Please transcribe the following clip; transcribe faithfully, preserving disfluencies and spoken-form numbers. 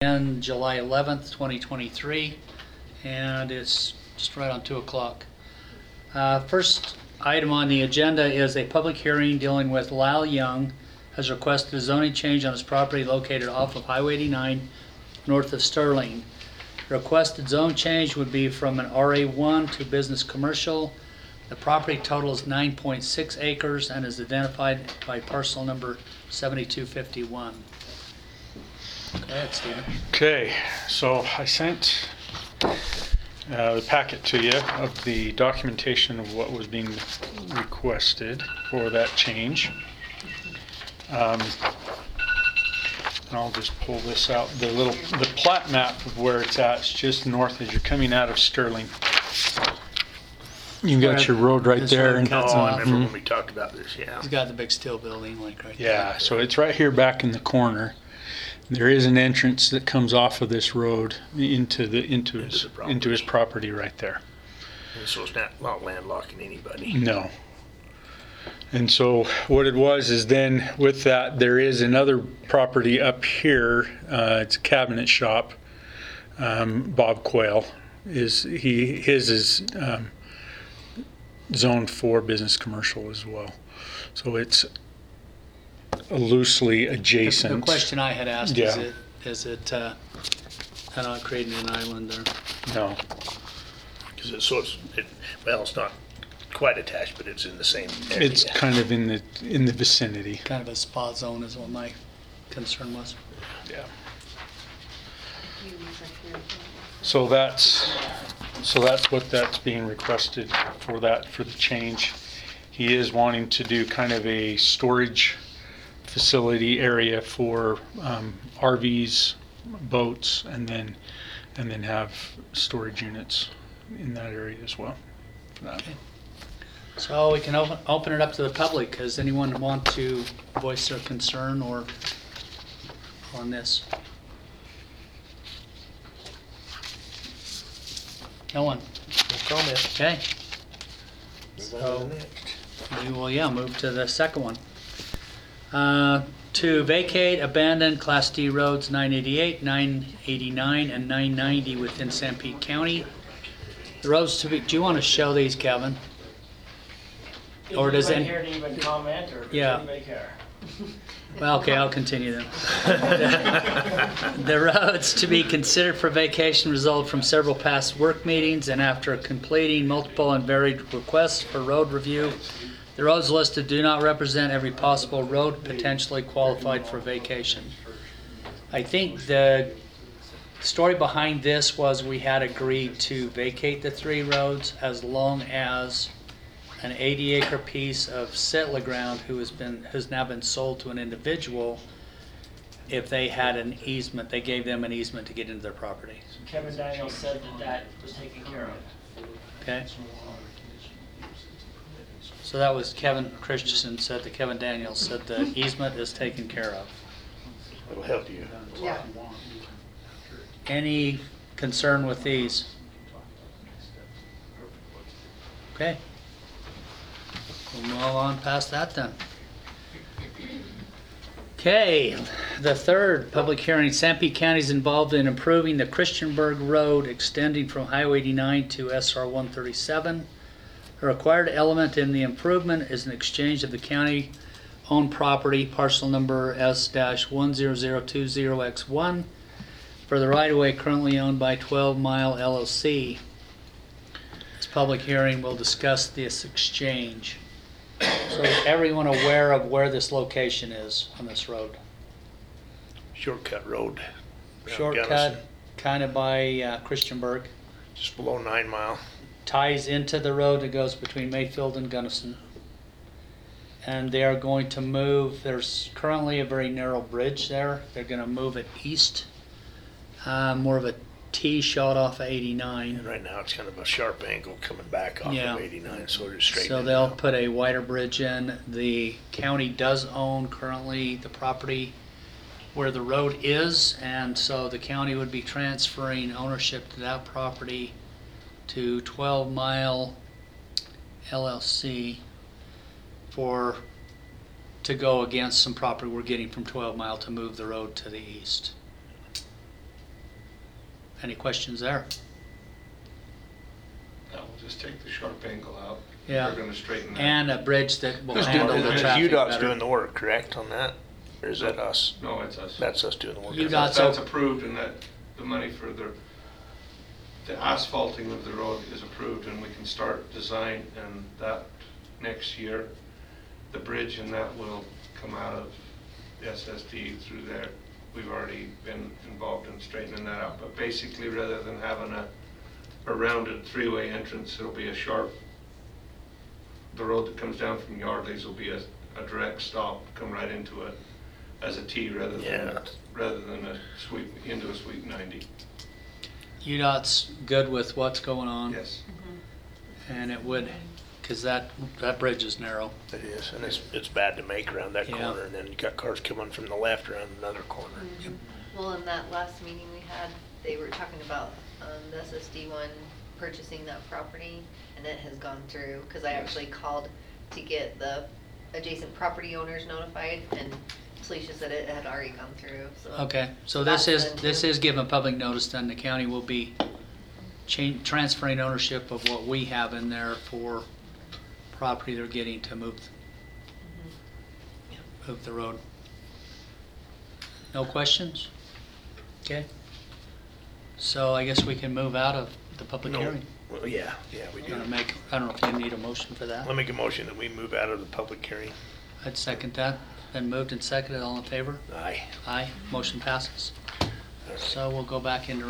in July eleventh, twenty twenty-three, and it's just right on two o'clock. Uh, first item on the agenda is a public hearing dealing with Lyle Young has requested a zoning change on his property located off of Highway eighty-nine north of Sterling. The requested zone change would be from an R A one to business commercial. The property total is nine point six acres and is identified by parcel number seventy-two fifty-one. Go ahead, Stephen. Okay, so I sent uh, the packet to you of the documentation of what was being requested for that change. Um, and I'll just pull this out. The little, the plat map of where it's at is just north as you're coming out of Sterling. You got your road right This there. road and cuts Oh, I off. remember when we talked about this, yeah. He's got the big steel building like right Yeah, so it's right here back in the corner. There is an entrance that comes off of this road into the into Into his the property. into his property right there. And so it's not, not landlocking anybody. No. And so what it was is then with that there is another property up here. Uh, it's a cabinet shop. Um, Bob Quayle is he his is um, zoned for business commercial as well. So it's loosely The, adjacent. the question I had asked is Yeah. it is it uh, not creating an island there? No. Because it's, so it's, it, well, it's not quite attached, but it's in the same area. It's kind of in the in the vicinity. Kind of a spot zone is what my concern was. Yeah. So that's so that's what that's being requested for that for the change. He is wanting to do kind of a storage facility area for um, R Vs, boats, and then and then have storage units in that area as well. For that. Okay. So we can open, open it up to the public. Does anyone want to voice their concern or on this? No one. No comment. Okay. Move on to So the next. we will, yeah, move to the second one. Uh, to vacate abandoned Class D roads nine eighty-eight, nine eighty-nine, and nine ninety within Sanpete County. The roads to be, do you want to show these, Kevin? Or does Is any- anybody here to even comment, or does Yeah. anybody care? Well, okay, I'll continue then. The roads to be considered for vacation result from several past work meetings, and after completing multiple and varied requests for road review, the roads listed do not represent every possible road potentially qualified for vacation. I think the story behind this was we had agreed to vacate the three roads as long as an eighty acre piece of settler ground who has been, has now been sold to an individual, if they had an easement, they gave them an easement to get into their property. Kevin Daniels said that that was taken care of. Okay? So that was Kevin Christensen said that Kevin Daniels said the easement is taken care of. It'll help you. Yeah. Any concern with these? Okay. We'll move on past that then. Okay, the third public hearing, Sanpete County is involved in improving the Christianburg Road extending from Highway eighty-nine to S R one thirty-seven. A required element in the improvement is an exchange of the county-owned property, parcel number S one zero zero two zero X one, for the right-of-way currently owned by twelve mile L L C. This public hearing will discuss this exchange. So is everyone aware of where this location is on this road? Shortcut road. around Shortcut, Gunnison, kind of by uh, Christianburg, Just below nine mile. ties into the road that goes between Mayfield and Gunnison. And they are going to move, there's currently a very narrow bridge there. They're going to move it east, uh, more of a T shot off of eighty-nine. And right now it's kind of a sharp angle coming back off Yeah. of eighty-nine, so they're straight. So they'll put a wider bridge in. The county does own currently the property where the road is, and so the county would be transferring ownership to that property to twelve mile L L C for, to go against some property we're getting from twelve mile to move the road to the east. Any questions there? No, we'll just take the sharp angle out. Yeah. We're gonna straighten that. And a bridge that will Who's doing, handle the is traffic UDOT's better. doing the work, correct, on that? Or is that us? No, it's us. That's us doing the work. You- That's UDOT's that's o- approved and that, the money for the, the asphalting of the road is approved and we can start design and that next year. The bridge and that will come out of S S D through there. We've already been involved in straightening that out, but basically rather than having a, a rounded three-way entrance, it'll be a sharp, the road that comes down from Yardley's will be a, a direct stop, come right into it as a T rather than, Yeah. rather than a sweep, into a sweep ninety. UDOT's good with what's going on. Yes. And it would, because that, that bridge is narrow. It is, and it's, it's bad to make around that Yeah. corner, and then you got cars coming from the left around another corner. Well, in that last meeting we had, they were talking about, um, the S S D one purchasing that property, and it has gone through, cause I Yes. actually called to get the adjacent property owners notified, and Felicia said it had already gone through, so. Okay, so this That's is, done this too. is given public notice, then the county will be change, transferring ownership of what we have in there for property they're getting to move, move the road. No questions? Okay. So I guess we can move out of the public No. hearing. Well, yeah, yeah, we do. Gonna make, I don't know if you need a motion for that. I'll make a motion that we move out of the public hearing. I'd second that. Then moved and seconded, all in favor? Aye. Aye, motion passes. All right. So we'll go back into